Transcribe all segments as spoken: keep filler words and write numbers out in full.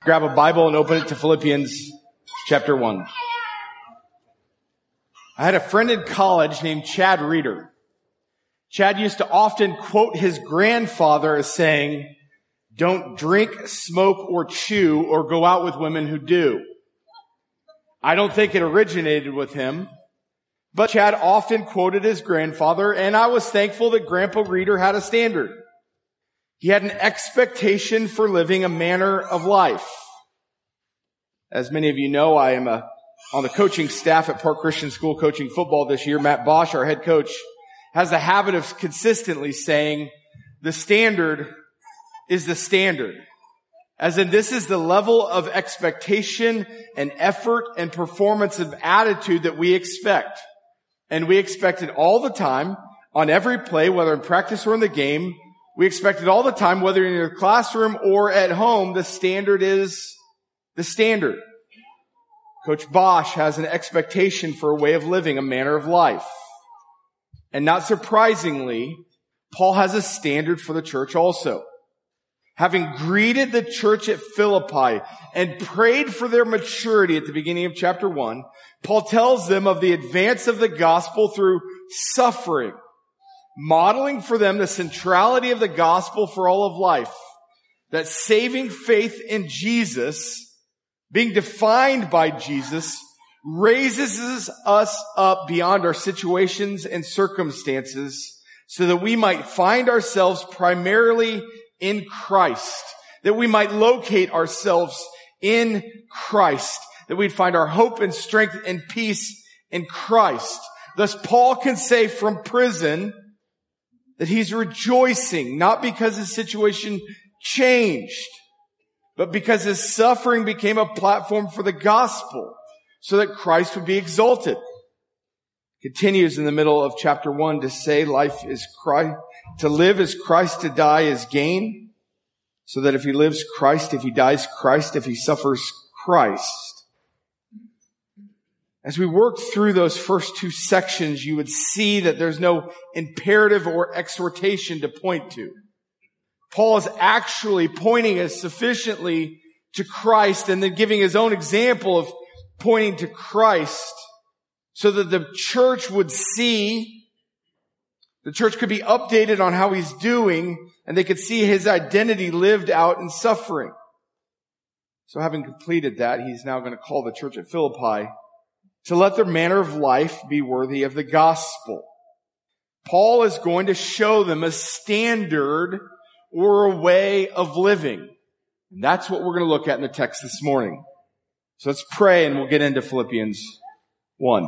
Grab a Bible and open it to Philippians chapter one. I had a friend in college named Chad Reeder. Chad used to often quote his grandfather as saying, "Don't drink, smoke, or chew, or go out with women who do." I don't think it originated with him, but Chad often quoted his grandfather, and I was thankful that Grandpa Reeder had a standard. He had an expectation for living a manner of life. As many of you know, I am a, on the coaching staff at Park Christian School coaching football this year. Matt Bosch, our head coach, has the habit of consistently saying, the standard is the standard. As in, this is the level of expectation and effort and performance of attitude that we expect. And we expect it all the time on every play, whether in practice or in the game. We expect it all the time, whether in your classroom or at home. The standard is the standard. Coach Bosch has an expectation for a way of living, a manner of life. And not surprisingly, Paul has a standard for the church also. Having greeted the church at Philippi and prayed for their maturity at the beginning of chapter one, Paul tells them of the advance of the gospel through suffering, modeling for them the centrality of the gospel for all of life, that saving faith in Jesus, being defined by Jesus, raises us up beyond our situations and circumstances so that we might find ourselves primarily in Christ, that we might locate ourselves in Christ, that we'd find our hope and strength and peace in Christ. Thus, Paul can say from prison that he's rejoicing, not because his situation changed, but because his suffering became a platform for the gospel so that Christ would be exalted. Continues in the middle of chapter one to say life is Christ, to live is Christ, to die is gain. So that if he lives, Christ, if he dies, Christ, if he suffers, Christ. As we work through those first two sections, you would see that there's no imperative or exhortation to point to. Paul is actually pointing us sufficiently to Christ and then giving his own example of pointing to Christ so that the church would see, the church could be updated on how he's doing, and they could see his identity lived out in suffering. So having completed that, he's now going to call the church at Philippi to let their manner of life be worthy of the gospel. Paul is going to show them a standard or a way of living. And that's what we're going to look at in the text this morning. So let's pray and we'll get into Philippians one.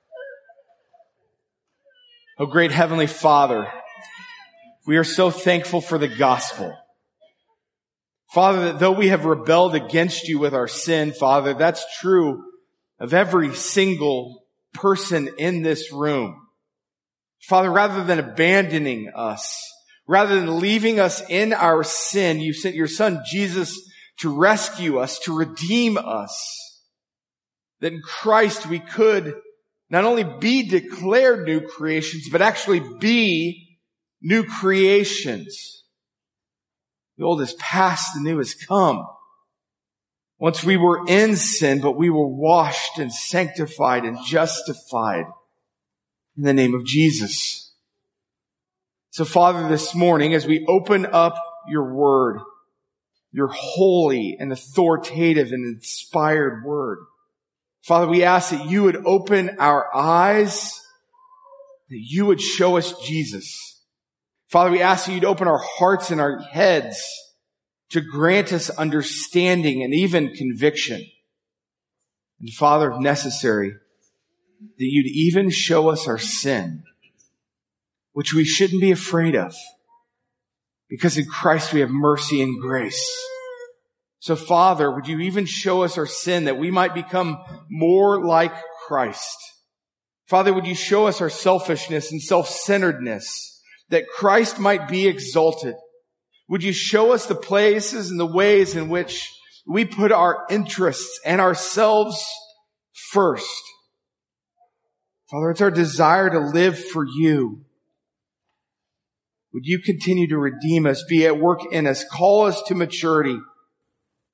Oh, great Heavenly Father, we are so thankful for the gospel. Father, that though we have rebelled against you with our sin, Father, that's true of every single person in this room. Father, rather than abandoning us, rather than leaving us in our sin, you sent your Son Jesus to rescue us, to redeem us. That in Christ we could not only be declared new creations, but actually be new creations. The old is past, the new has come. Once we were in sin, but we were washed and sanctified and justified in the name of Jesus. So Father, this morning, as we open up your word, your holy and authoritative and inspired word, Father, we ask that you would open our eyes, that you would show us Jesus. Father, we ask that you'd open our hearts and our heads to grant us understanding and even conviction. And Father, if necessary, that you'd even show us our sin, which we shouldn't be afraid of, because in Christ we have mercy and grace. So Father, would you even show us our sin that we might become more like Christ? Father, would you show us our selfishness and self-centeredness, that Christ might be exalted? Would you show us the places and the ways in which we put our interests and ourselves first? Father, it's our desire to live for you. Would you continue to redeem us, be at work in us, call us to maturity?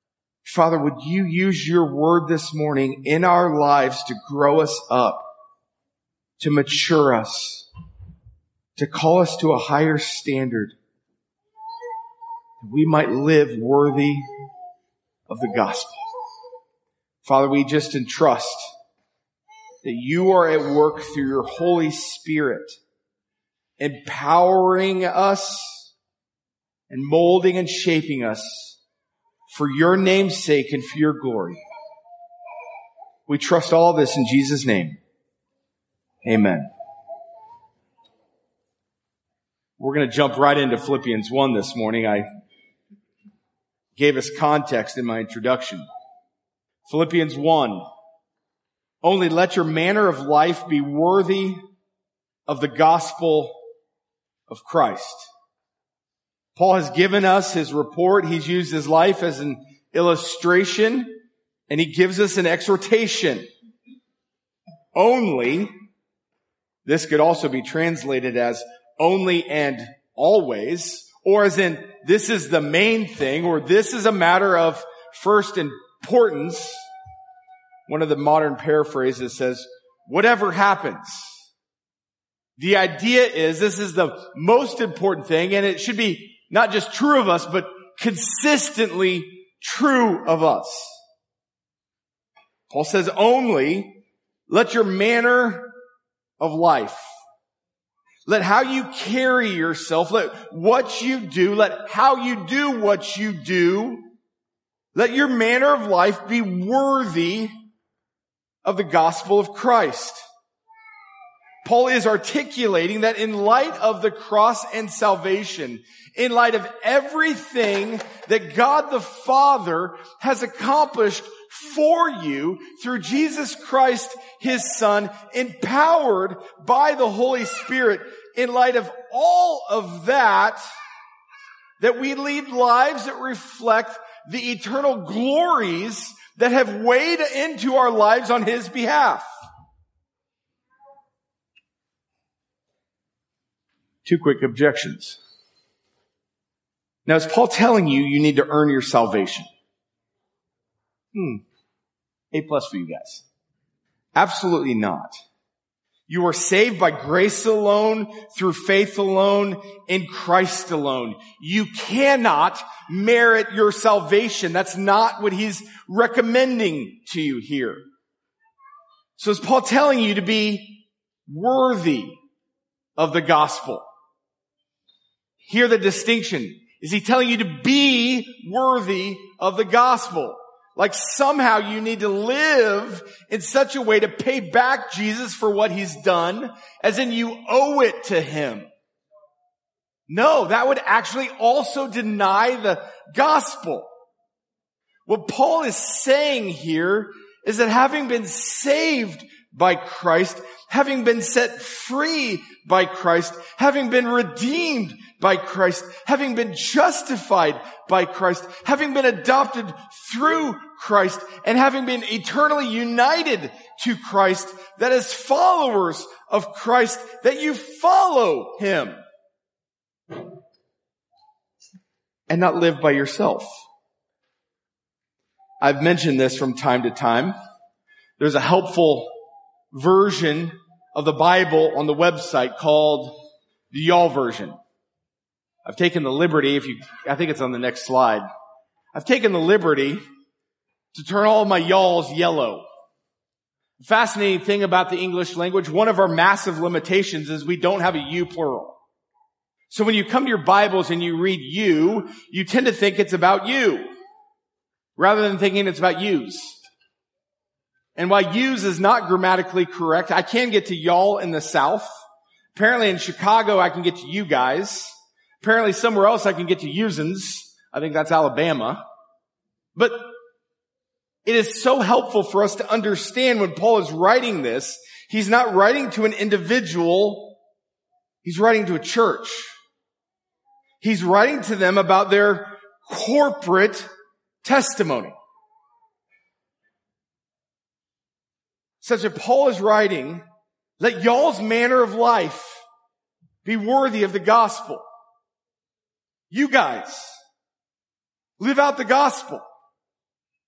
Father, would you use your word this morning in our lives to grow us up, to mature us, to call us to a higher standard, that we might live worthy of the gospel. Father, we just entrust that you are at work through your Holy Spirit, empowering us and molding and shaping us for your name's sake and for your glory. We trust all this in Jesus' name. Amen. We're going to jump right into Philippians one this morning. I gave us context in my introduction. Philippians one. Only let your manner of life be worthy of the gospel of Christ. Paul has given us his report. He's used his life as an illustration, and he gives us an exhortation. Only, this could also be translated as only and always, or as in this is the main thing, or this is a matter of first importance. One of the modern paraphrases says, whatever happens. The idea is this is the most important thing, and it should be not just true of us, but consistently true of us. Paul says only let your manner of life, let how you carry yourself, let what you do, let how you do what you do, let your manner of life be worthy of the gospel of Christ. Paul is articulating that in light of the cross and salvation, in light of everything that God the Father has accomplished for you through Jesus Christ, his Son, empowered by the Holy Spirit, in light of all of that, that we lead lives that reflect the eternal glories that have weighed into our lives on his behalf. Two quick objections. Now, is Paul telling you you need to earn your salvation? Hmm. A plus for you guys. Absolutely not. You are saved by grace alone, through faith alone, in Christ alone. You cannot merit your salvation. That's not what he's recommending to you here. So is Paul telling you to be worthy of the gospel? Hear the distinction. Is he telling you to be worthy of the gospel? Like somehow you need to live in such a way to pay back Jesus for what he's done, as in you owe it to him. No, that would actually also deny the gospel. What Paul is saying here is that having been saved by Christ, having been set free by Christ, having been redeemed by Christ, having been justified by Christ, having been adopted through Christ, and having been eternally united to Christ, that as followers of Christ, that you follow him and not live by yourself. I've mentioned this from time to time. There's a helpful version of the Bible on the website called the Y'all version. I've taken the liberty, if you, I think it's on the next slide. I've taken the liberty to turn all of my y'alls yellow. The fascinating thing about the English language, one of our massive limitations is we don't have a you plural. So when you come to your Bibles and you read you, you tend to think it's about you, rather than thinking it's about yous. And while yous is not grammatically correct, I can get to y'all in the South. Apparently in Chicago, I can get to you guys. Apparently somewhere else I can get to usins. I think that's Alabama. But it is so helpful for us to understand when Paul is writing this, he's not writing to an individual, he's writing to a church. He's writing to them about their corporate testimony. Such that Paul is writing, let y'all's manner of life be worthy of the gospel. You guys, live out the gospel.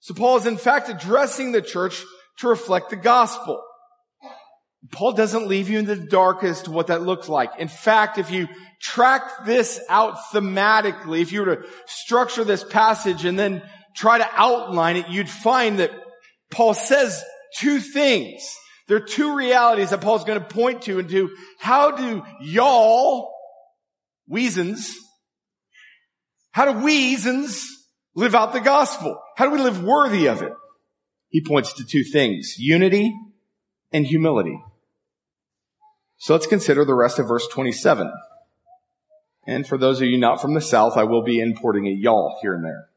So Paul is in fact addressing the church to reflect the gospel. Paul doesn't leave you in the dark as to what that looks like. In fact, if you track this out thematically, if you were to structure this passage and then try to outline it, you'd find that Paul says two things. There are two realities that Paul's going to point to and to how do y'all, weasons, how do weasons live out the gospel? How do we live worthy of it? He points to two things, unity and humility. So let's consider the rest of verse twenty-seven. And for those of you not from the South, I will be importing a y'all here and there.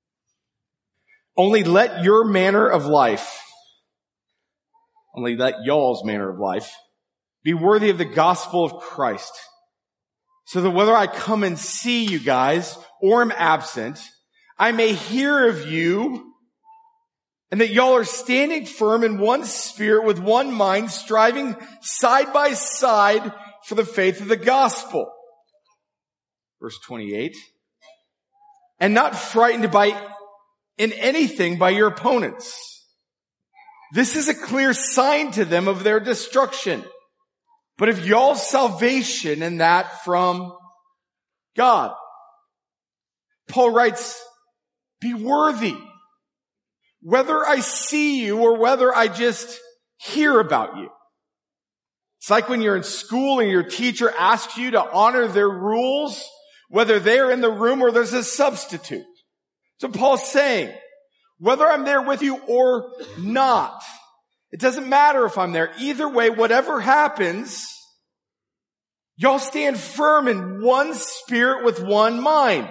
Only let your manner of life, only let y'all's manner of life be worthy of the gospel of Christ. So that whether I come and see you guys or am absent, I may hear of you and that y'all are standing firm in one spirit with one mind, striving side by side for the faith of the gospel. Verse twenty-eight. And not frightened by in anything by your opponents. This is a clear sign to them of their destruction. But of y'all's salvation and that from God. Paul writes, be worthy. Whether I see you or whether I just hear about you. It's like when you're in school and your teacher asks you to honor their rules, whether they're in the room or there's a substitute. So Paul's saying, whether I'm there with you or not, it doesn't matter if I'm there. Either way, whatever happens, y'all stand firm in one spirit with one mind.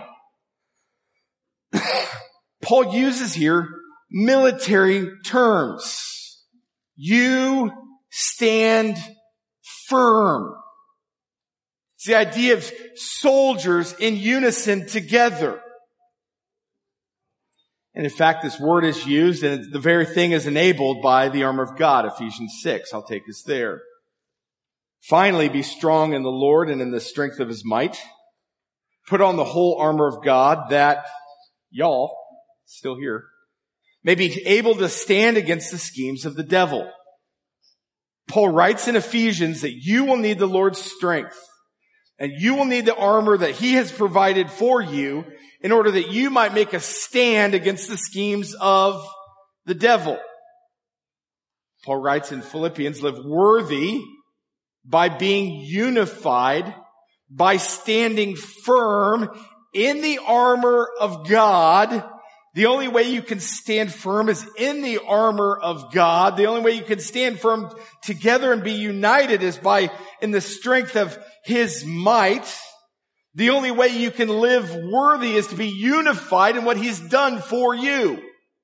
Paul uses here military terms. You stand firm. It's the idea of soldiers in unison together. And in fact, this word is used, and the very thing is enabled by the armor of God, Ephesians six. I'll take us there. Finally, be strong in the Lord and in the strength of his might. Put on the whole armor of God that y'all, still here, may be able to stand against the schemes of the devil. Paul writes in Ephesians that you will need the Lord's strength and you will need the armor that he has provided for you in order that you might make a stand against the schemes of the devil. Paul writes in Philippians, live worthy by being unified, by standing firm in the armor of God. The only way you can stand firm is in the armor of God. The only way you can stand firm together and be united is by in the strength of his might. The only way you can live worthy is to be unified in what he's done for you.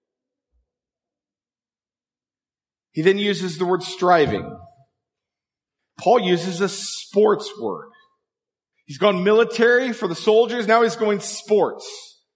He then uses the word striving. Paul uses a sports word. He's gone military for the soldiers. Now he's going sports.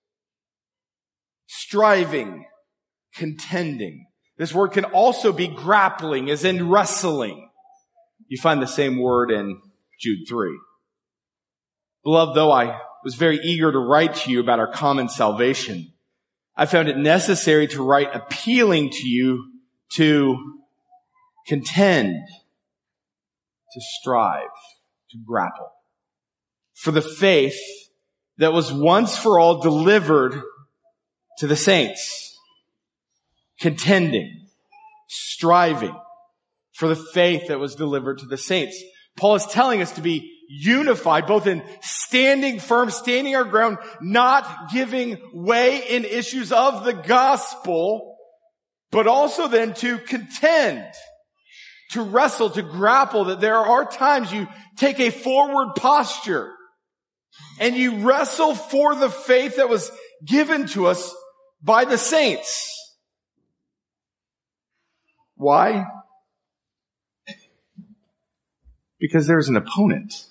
Striving, contending. This word can also be grappling, as in wrestling. You find the same word in Jude three. Beloved, though I was very eager to write to you about our common salvation, I found it necessary to write appealing to you to contend, to strive, to grapple for the faith that was once for all delivered to the saints. Contending, striving for the faith that was delivered to the saints. Paul is telling us to be unified, both in standing firm, standing our ground, not giving way in issues of the gospel, but also then to contend, to wrestle, to grapple, that there are times you take a forward posture and you wrestle for the faith that was given to us by the saints. Why? Because there's an opponent.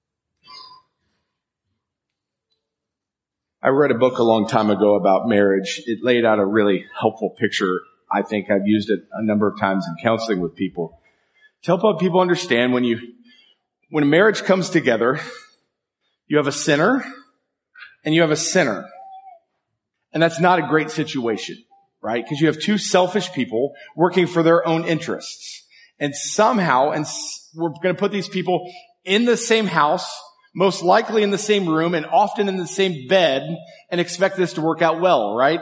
I read a book a long time ago about marriage. It laid out a really helpful picture. I think I've used it a number of times in counseling with people to help people understand when you, when a marriage comes together, you have a sinner and you have a sinner. And that's not a great situation. right? Because you have two selfish people working for their own interests. And somehow, and we're going to put these people in the same house, most likely in the same room, and often in the same bed, and expect this to work out well, right?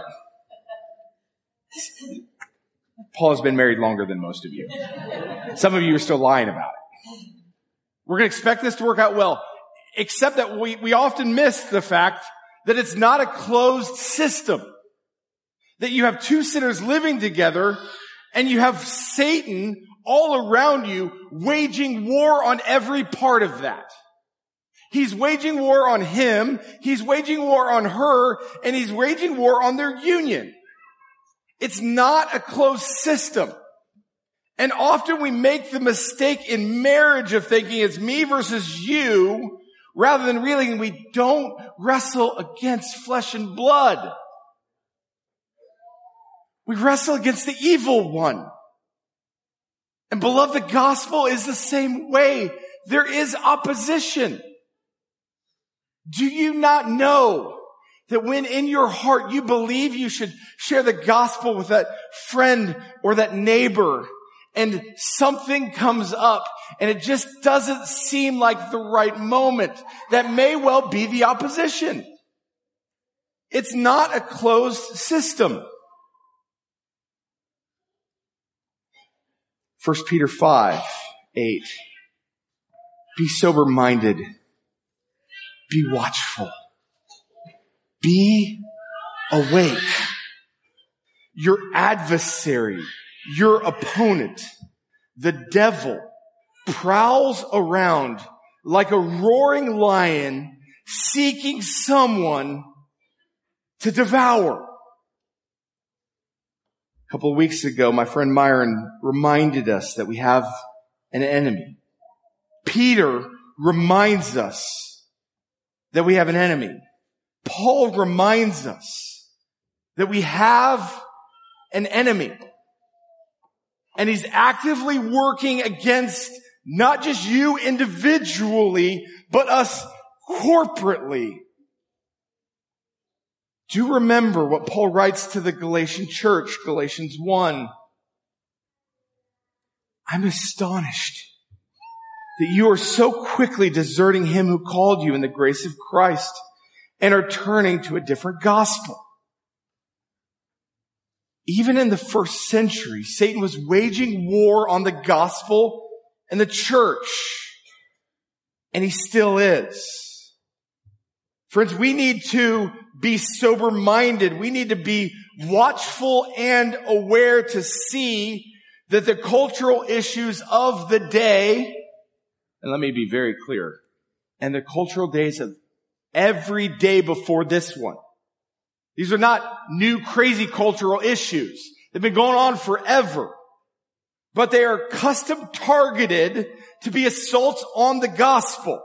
Paul has been married longer than most of you. Some of you are still lying about it. We're going to expect this to work out well, except that we, we often miss the fact that it's not a closed system. That you have two sinners living together, and you have Satan all around you waging war on every part of that. He's waging war on him, he's waging war on her, and he's waging war on their union. It's not a closed system. And often we make the mistake in marriage of thinking it's me versus you, rather than realizing we don't wrestle against flesh and blood. We wrestle against the evil one. And beloved, the gospel is the same way. There is opposition. Do you not know that when in your heart you believe you should share the gospel with that friend or that neighbor, and something comes up and it just doesn't seem like the right moment, that may well be the opposition. It's not a closed system. First Peter five, eight. Be sober-minded. Be watchful. Be awake. Your adversary, your opponent, the devil, prowls around like a roaring lion seeking someone to devour. A couple of weeks ago, my friend Myron reminded us that we have an enemy. Peter reminds us that we have an enemy. Paul reminds us that we have an enemy. And he's actively working against not just you individually, but us corporately. Do remember what Paul writes to the Galatian church, Galatians one. I'm astonished that you are so quickly deserting him who called you in the grace of Christ and are turning to a different gospel. Even in the first century, Satan was waging war on the gospel and the church. And he still is. Friends, we need to be sober-minded. We need to be watchful and aware to see that the cultural issues of the day, and let me be very clear, and the cultural days of every day before this one, these are not new crazy cultural issues. They've been going on forever. But they are custom targeted to be assaults on the gospel.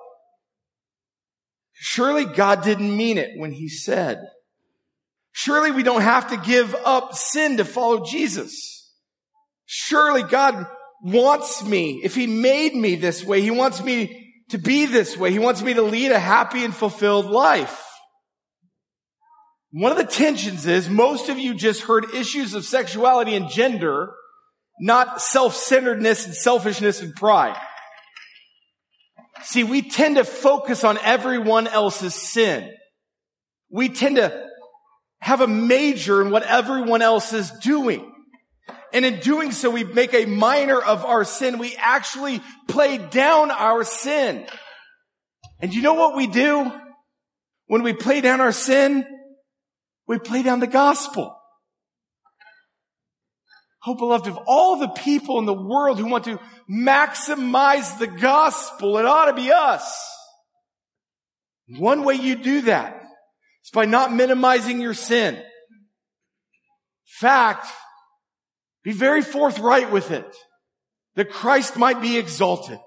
Surely God didn't mean it when he said, surely we don't have to give up sin to follow Jesus. Surely God wants me. If he made me this way, he wants me to be this way. He wants me to lead a happy and fulfilled life. One of the tensions is most of you just heard issues of sexuality and gender, not self-centeredness and selfishness and pride. See, we tend to focus on everyone else's sin. We tend to have a major in what everyone else is doing. And in doing so, we make a minor of our sin. We actually play down our sin. And you know what we do? When we play down our sin, we play down the gospel. Oh, beloved, of all the people in the world who want to maximize the gospel, it ought to be us. One way you do that is by not minimizing your sin. In fact, be very forthright with it, that Christ might be exalted.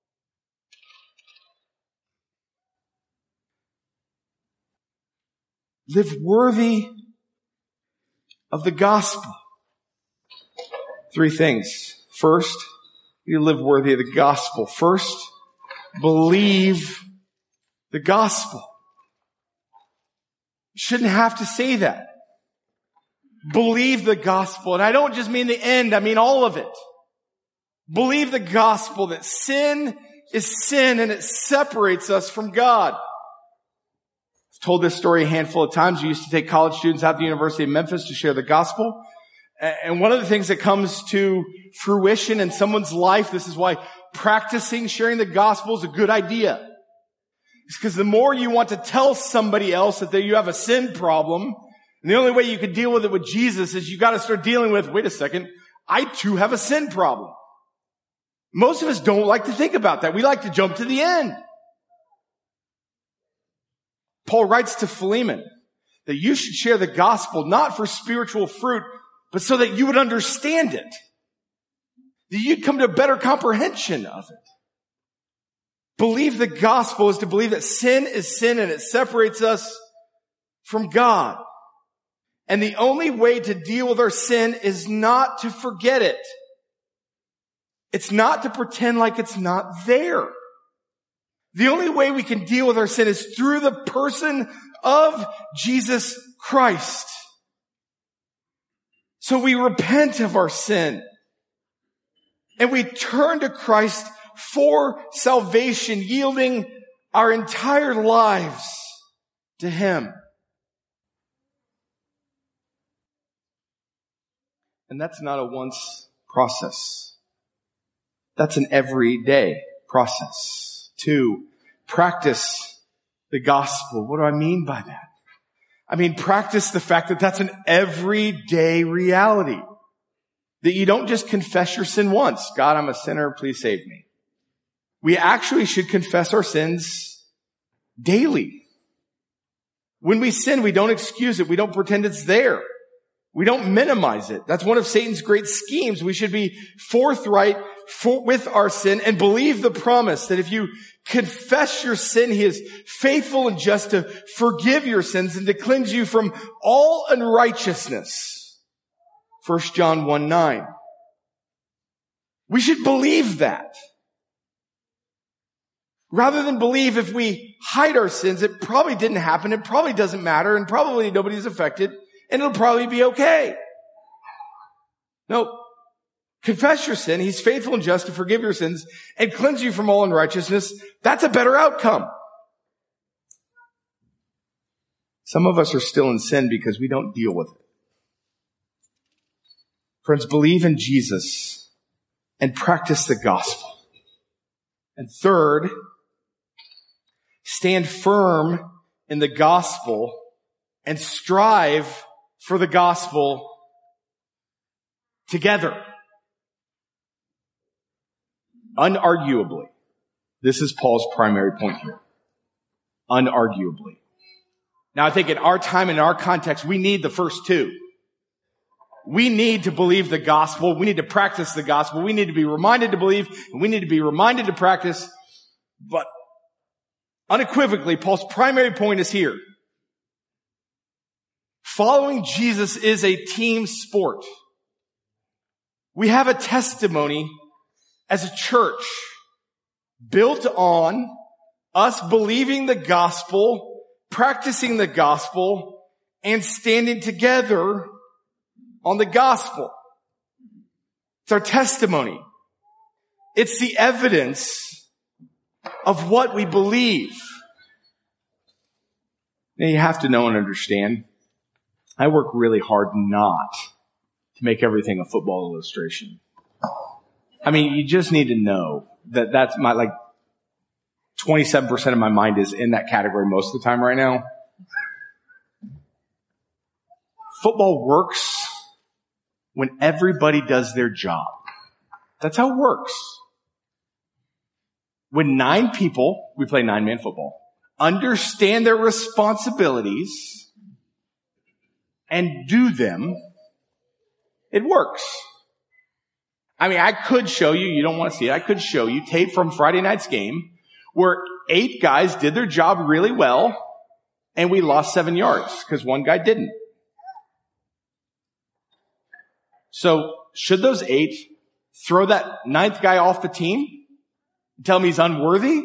Live worthy of the gospel. Three things. First, you live worthy of the gospel. First, believe the gospel. You shouldn't have to say that. Believe the gospel. And I don't just mean the end, I mean all of it. Believe the gospel that sin is sin and it separates us from God. I've told this story a handful of times. We used to take college students out to the University of Memphis to share the gospel. And one of the things that comes to fruition in someone's life, this is why practicing sharing the gospel is a good idea. It's because the more you want to tell somebody else that you have a sin problem, and the only way you can deal with it with Jesus is you got to start dealing with, wait a second, I too have a sin problem. Most of us don't like to think about that. We like to jump to the end. Paul writes to Philemon that you should share the gospel not for spiritual fruit, but so that you would understand it. That you'd come to a better comprehension of it. Believe the gospel is to believe that sin is sin and it separates us from God. And the only way to deal with our sin is not to forget it. It's not to pretend like it's not there. The only way we can deal with our sin is through the person of Jesus Christ. So we repent of our sin and we turn to Christ for salvation, yielding our entire lives to Him. And that's not a once process. That's an everyday process. Two, practice the gospel. What do I mean by that? I mean, practice the fact that that's an everyday reality. That you don't just confess your sin once. God, I'm a sinner. Please save me. We actually should confess our sins daily. When we sin, we don't excuse it. We don't pretend it's there. We don't minimize it. That's one of Satan's great schemes. We should be forthright for, with our sin and believe the promise that if you confess your sin, He is faithful and just to forgive your sins and to cleanse you from all unrighteousness. First John one nine. We should believe that. Rather than believe if we hide our sins, it probably didn't happen, it probably doesn't matter, and probably nobody's affected, and it'll probably be okay. No. Confess your sin. He's faithful and just to forgive your sins and cleanse you from all unrighteousness. That's a better outcome. Some of us are still in sin because we don't deal with it. Friends, believe in Jesus and practice the gospel. And third, stand firm in the gospel and strive for the gospel together. Unarguably, this is Paul's primary point here. Unarguably. Now, I think in our time, in our context, we need the first two. We need to believe the gospel. We need to practice the gospel. We need to be reminded to believe, and we need to be reminded to practice. But unequivocally, Paul's primary point is here. Following Jesus is a team sport. We have a testimony as a church built on us believing the gospel, practicing the gospel, and standing together on the gospel. It's our testimony. It's the evidence of what we believe. Now you have to know and understand, I work really hard not to make everything a football illustration. I mean, you just need to know that that's my, like, twenty-seven percent of my mind is in that category most of the time right now. Football works when everybody does their job. That's how it works. When nine people, we play nine-man football, understand their responsibilities and do them, it works. I mean, I could show you, you don't want to see it, I could show you tape from Friday night's game where eight guys did their job really well and we lost seven yards because one guy didn't. So should those eight throw that ninth guy off the team? Tell him he's unworthy?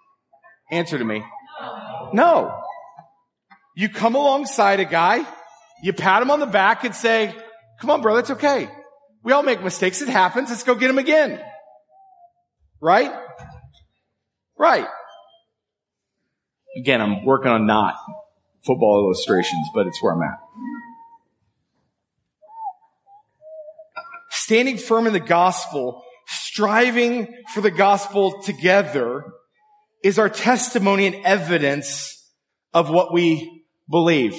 Answer to me. No. You come alongside a guy You pat him on the back and say, come on, brother, it's okay. We all make mistakes. It happens. Let's go get him again. Right? Right. Again, I'm working on not football illustrations, but it's where I'm at. Standing firm in the gospel, striving for the gospel together is our testimony and evidence of what we believe.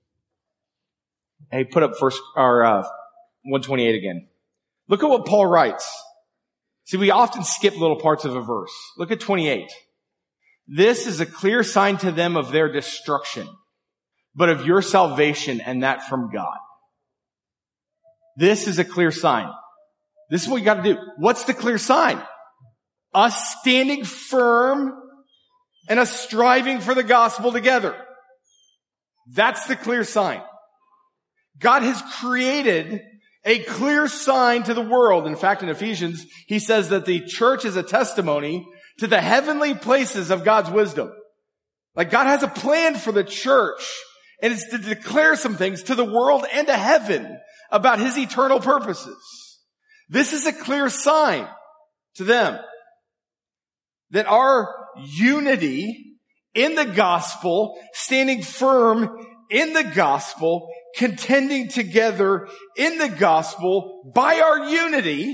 Hey, put up first, or, uh, one twenty-eight again. Look at what Paul writes. See, we often skip little parts of a verse. Look at twenty-eight. This is a clear sign to them of their destruction, but of your salvation, and that from God. This is a clear sign. This is what you got to do. What's the clear sign? Us standing firm and us striving for the gospel together. That's the clear sign. God has created a clear sign to the world. In fact, in Ephesians, he says that the church is a testimony to the heavenly places of God's wisdom. Like God has a plan for the church, and it's to declare some things to the world and to heaven about his eternal purposes. This is a clear sign to them that our unity in the gospel, standing firm in the gospel, contending together in the gospel by our unity,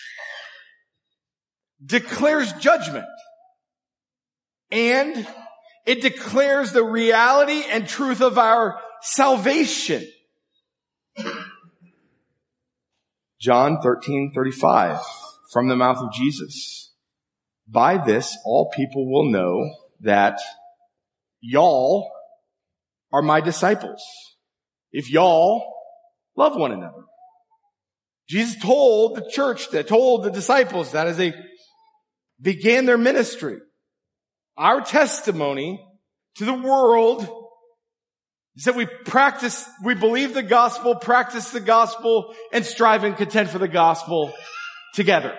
declares judgment. And it declares the reality and truth of our salvation. John thirteen thirty-five, from the mouth of Jesus. By this, all people will know that y'all are my disciples, if y'all love one another. Jesus told the church, that told the disciples that as they began their ministry. Our testimony to the world is that we practice, we believe the gospel, practice the gospel, and strive and contend for the gospel together.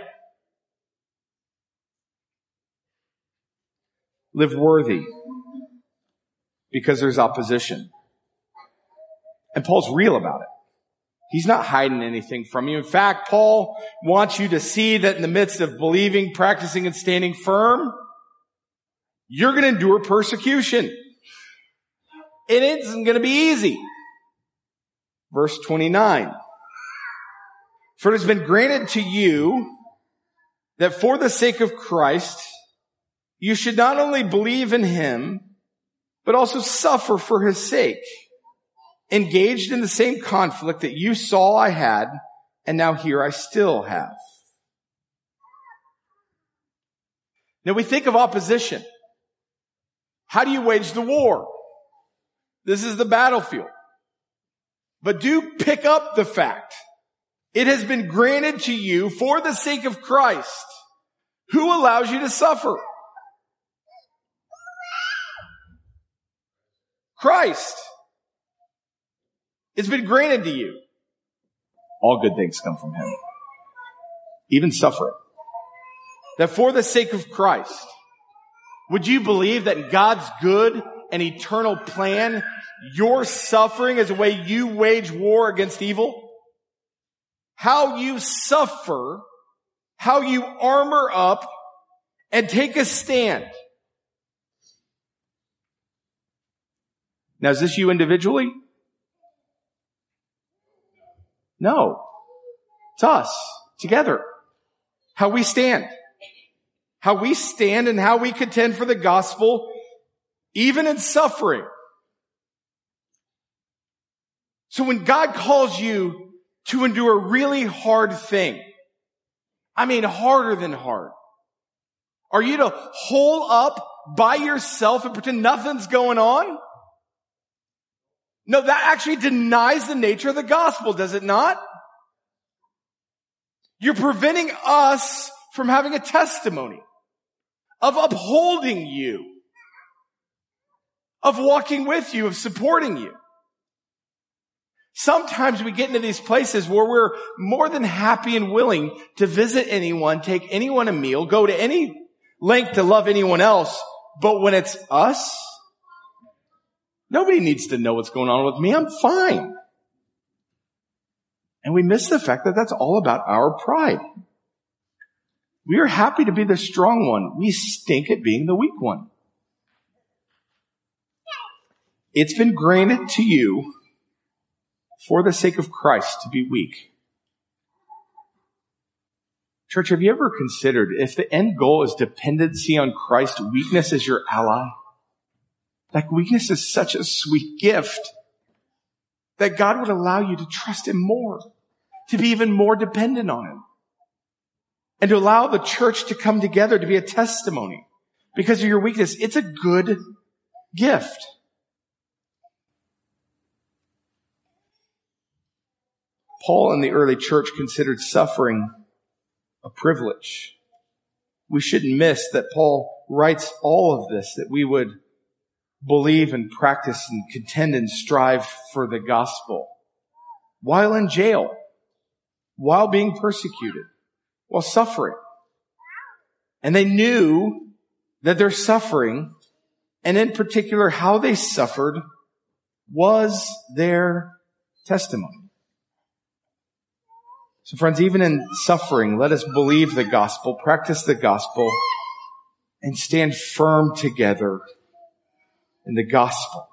Live worthy because there's opposition. And Paul's real about it. He's not hiding anything from you. In fact, Paul wants you to see that in the midst of believing, practicing, and standing firm, you're going to endure persecution. It isn't going to be easy. Verse twenty-nine. For it has been granted to you that for the sake of Christ, you should not only believe in him, but also suffer for his sake, engaged in the same conflict that you saw I had, and now here I still have. Now we think of opposition. How do you wage the war? This is the battlefield. But do pick up the fact. It has been granted to you for the sake of Christ. Who allows you to suffer? Christ. It's been granted to you. All good things come from him. Even suffering. That for the sake of Christ. Would you believe that in God's good and eternal plan, your suffering is a way you wage war against evil? How you suffer, how you armor up and take a stand. Now, is this you individually? No. It's us, together. How we stand. How we stand and how we contend for the gospel, even in suffering. So when God calls you to endure a really hard thing, I mean harder than hard, are you to hole up by yourself and pretend nothing's going on? No, that actually denies the nature of the gospel, does it not? You're preventing us from having a testimony of upholding you, of walking with you, of supporting you. Sometimes we get into these places where we're more than happy and willing to visit anyone, take anyone a meal, go to any length to love anyone else. But when it's us, nobody needs to know what's going on with me. I'm fine. And we miss the fact that that's all about our pride. We are happy to be the strong one. We stink at being the weak one. It's been granted to you for the sake of Christ to be weak. Church, have you ever considered if the end goal is dependency on Christ, weakness is your ally? Like, weakness is such a sweet gift that God would allow you to trust Him more, to be even more dependent on Him, and to allow the church to come together to be a testimony because of your weakness. It's a good gift. Paul and the early church considered suffering a privilege. We shouldn't miss that Paul writes all of this, that we would believe and practice and contend and strive for the gospel while in jail, while being persecuted, while suffering. And they knew that their suffering, and in particular how they suffered, was their testimony. So friends, even in suffering, let us believe the gospel, practice the gospel, and stand firm together in the gospel.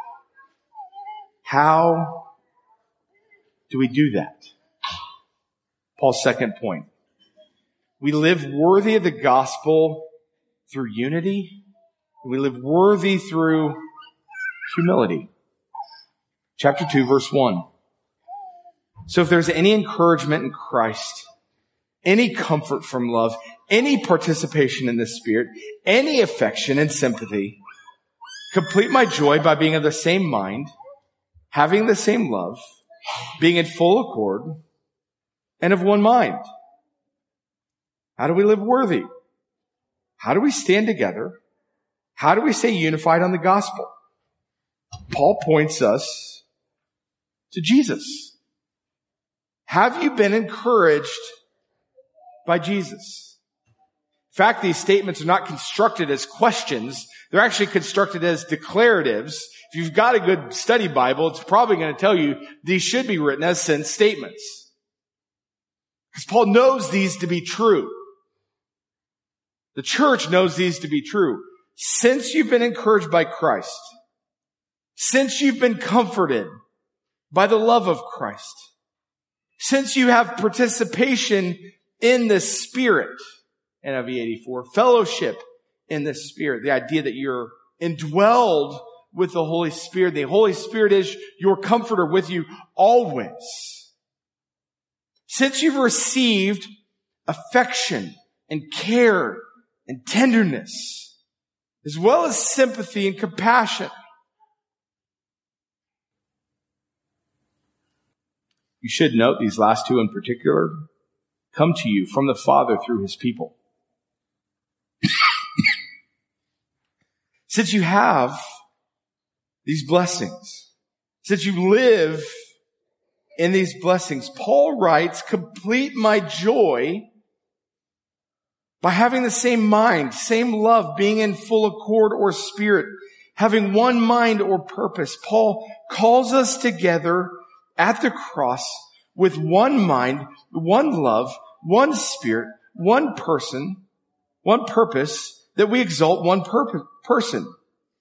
How do we do that? Paul's second point. We live worthy of the gospel through unity. We live worthy through humility. Chapter two, verse one. So if there's any encouragement in Christ, any comfort from love, any participation in the Spirit, any affection and sympathy, complete my joy by being of the same mind, having the same love, being in full accord, and of one mind. How do we live worthy? How do we stand together? How do we stay unified on the gospel? Paul points us to Jesus. Have you been encouraged by Jesus? In fact, these statements are not constructed as questions. They're actually constructed as declaratives. If you've got a good study Bible, it's probably going to tell you these should be written as sentence statements. Because Paul knows these to be true. The church knows these to be true. Since you've been encouraged by Christ, since you've been comforted by the love of Christ, since you have participation in the Spirit, N I V eighty-four, fellowship in the Spirit, the idea that you're indwelled with the Holy Spirit. The Holy Spirit is your comforter with you always. Since you've received affection and care and tenderness, as well as sympathy and compassion, you should note these last two in particular come to you from the Father through His people. Since you have these blessings, since you live in these blessings, Paul writes, complete my joy by having the same mind, same love, being in full accord or spirit, having one mind or purpose. Paul calls us together at the cross with one mind, one love, one spirit, one person, one purpose, that we exalt one purpose, person.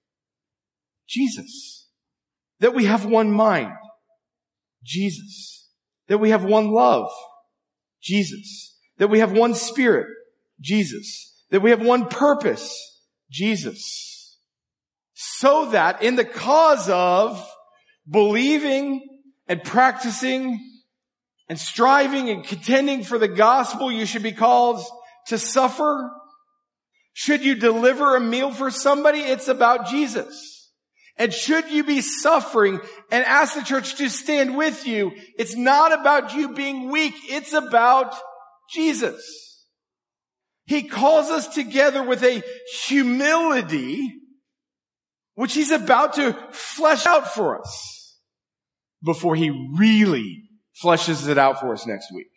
Jesus. That we have one mind. Jesus. That we have one love. Jesus. That we have one spirit. Jesus. That we have one purpose. Jesus. So that in the cause of believing and practicing and striving and contending for the gospel, you should be called to suffer. Should you deliver a meal for somebody, it's about Jesus. And should you be suffering and ask the church to stand with you, it's not about you being weak, it's about Jesus. He calls us together with a humility which He's about to flesh out for us before He really fleshes it out for us next week.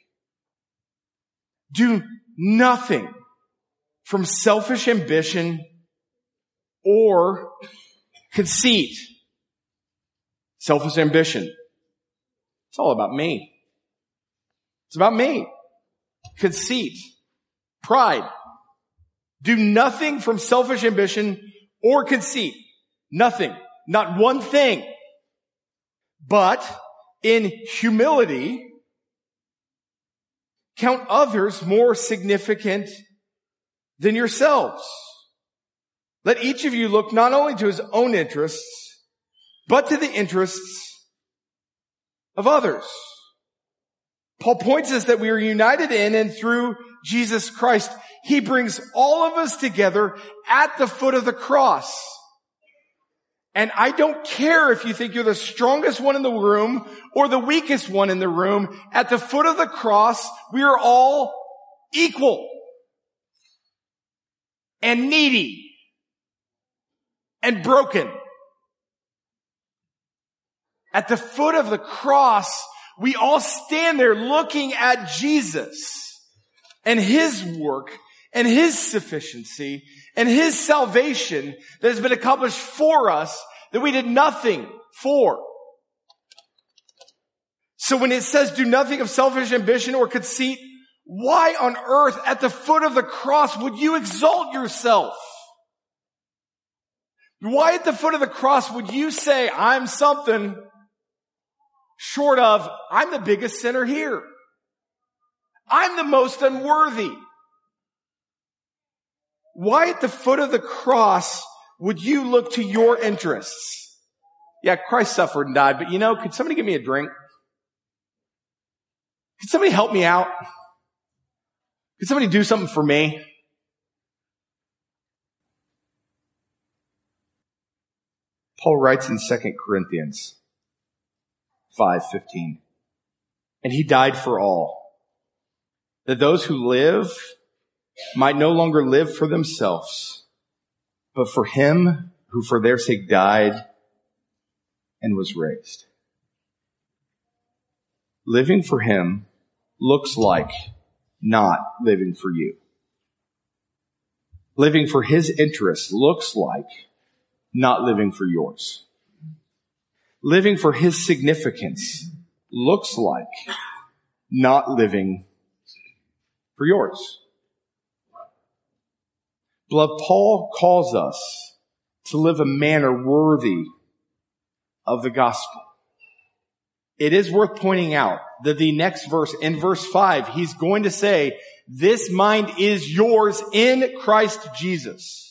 Do nothing from selfish ambition or conceit. Selfish ambition. It's all about me. It's about me. Conceit. Pride. Do nothing from selfish ambition or conceit. Nothing. Not one thing. But in humility, count others more significant than yourselves. Let each of you look not only to his own interests, but to the interests of others. Paul points us that we are united in and through Jesus Christ. He brings all of us together at the foot of the cross. And I don't care if you think you're the strongest one in the room or the weakest one in the room. At the foot of the cross, we are all equal and needy and broken. At the foot of the cross, we all stand there looking at Jesus and his work and his sufficiency and his salvation that has been accomplished for us that we did nothing for. So when it says do nothing of selfish ambition or conceit, why on earth at the foot of the cross would you exalt yourself? Why at the foot of the cross would you say, I'm something short of, I'm the biggest sinner here. I'm the most unworthy. Why at the foot of the cross would you look to your interests? Yeah, Christ suffered and died, but you know, could somebody give me a drink? Could somebody help me out? Could somebody do something for me? Paul writes in Second Corinthians five fifteen, and he died for all, that those who live might no longer live for themselves, but for him who for their sake died and was raised. Living for him looks like not living for you. Living for his interests looks like not living for yours. Living for his significance looks like not living for yours. Beloved, Paul calls us to live a manner worthy of the gospel. It is worth pointing out that the next verse, in verse five, he's going to say, this mind is yours in Christ Jesus.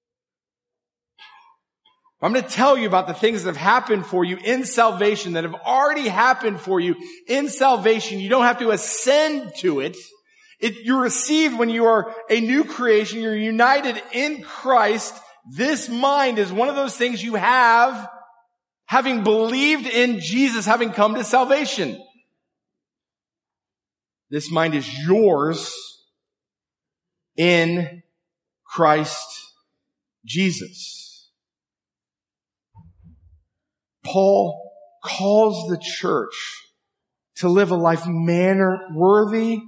I'm going to tell you about the things that have happened for you in salvation, that have already happened for you in salvation. You don't have to ascend to it. It, you're received when you are a new creation. You're united in Christ. This mind is one of those things you have having believed in Jesus, having come to salvation. This mind is yours in Christ Jesus. Paul calls the church to live a life manner worthy,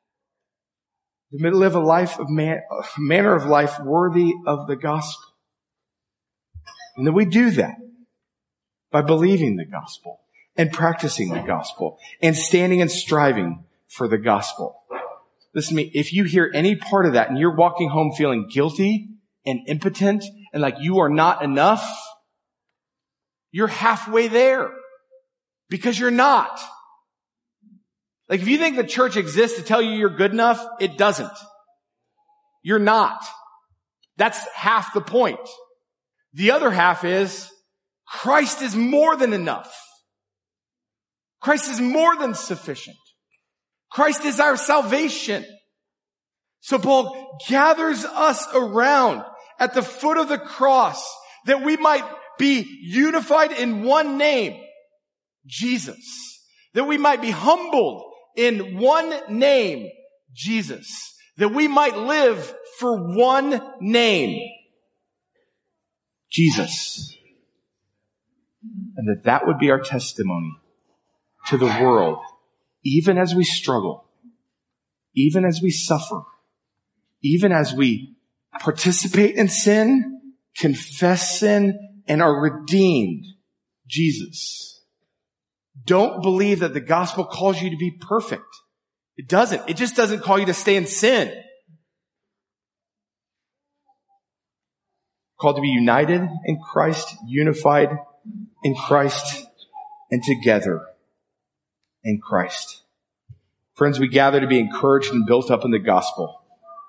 to live a life of man, a manner of life worthy of the gospel. And that we do that by believing the gospel and practicing the gospel and standing and striving for the gospel. Listen to me, if you hear any part of that and you're walking home feeling guilty and impotent and like you are not enough, you're halfway there because you're not. Like if you think the church exists to tell you you're good enough, it doesn't. You're not. That's half the point. The other half is Christ is more than enough. Christ is more than sufficient. Christ is our salvation. So Paul gathers us around at the foot of the cross that we might be unified in one name, Jesus. That we might be humbled in one name, Jesus. That we might live for one name, Jesus. And that that would be our testimony to the world, even as we struggle, even as we suffer, even as we participate in sin, confess sin, and are redeemed, Jesus. Don't believe that the gospel calls you to be perfect. It doesn't. It just doesn't call you to stay in sin. Called to be united in Christ, unified in Christ, and together in Christ. Friends, we gather to be encouraged and built up in the gospel.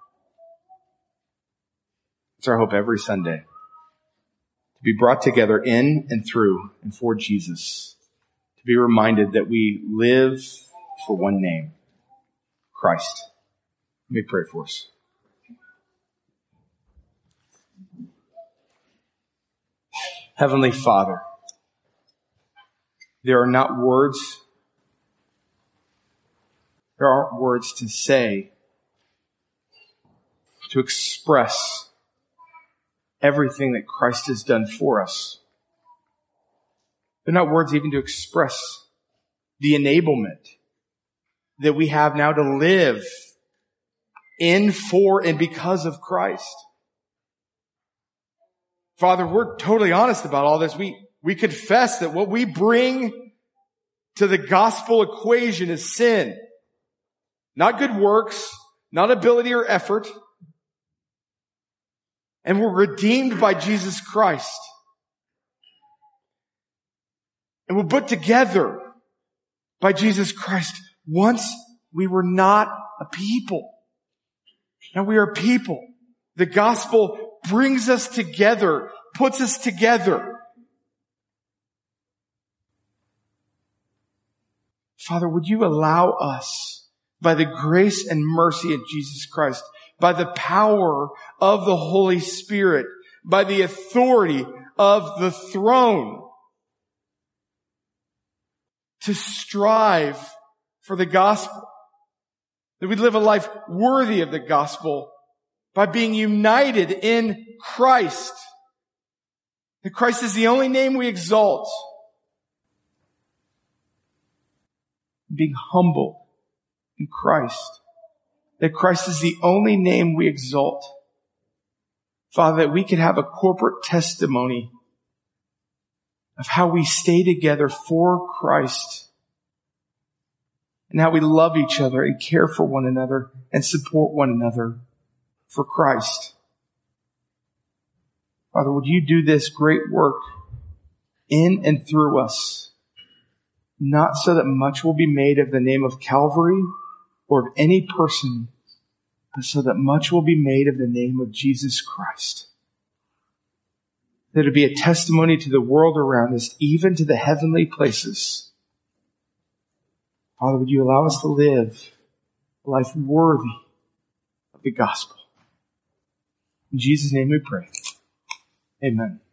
It's our hope every Sunday. To be brought together in and through and for Jesus. To be reminded that we live for one name, Christ. Let me pray for us. Heavenly Father, there are not words, there aren't words to say, to express everything that Christ has done for us. There are not words even to express the enablement that we have now to live in, for, and because of Christ. Father, we're totally honest about all this. We, we confess that what we bring to the gospel equation is sin. Not good works, not ability or effort. And we're redeemed by Jesus Christ. And we're put together by Jesus Christ. Once we were not a people. Now we are people. The gospel brings us together, puts us together. Father, would you allow us, by the grace and mercy of Jesus Christ, by the power of the Holy Spirit, by the authority of the throne, to strive for the gospel, that we live a life worthy of the gospel by being united in Christ. That Christ is the only name we exalt. Being humble in Christ. That Christ is the only name we exalt. Father, that we could have a corporate testimony of how we stay together for Christ and how we love each other and care for one another and support one another for Christ. Father, would you do this great work in and through us, not so that much will be made of the name of Calvary or of any person, but so that much will be made of the name of Jesus Christ. That it be a testimony to the world around us, even to the heavenly places. Father, would you allow us to live a life worthy of the gospel? In Jesus' name we pray. Amen.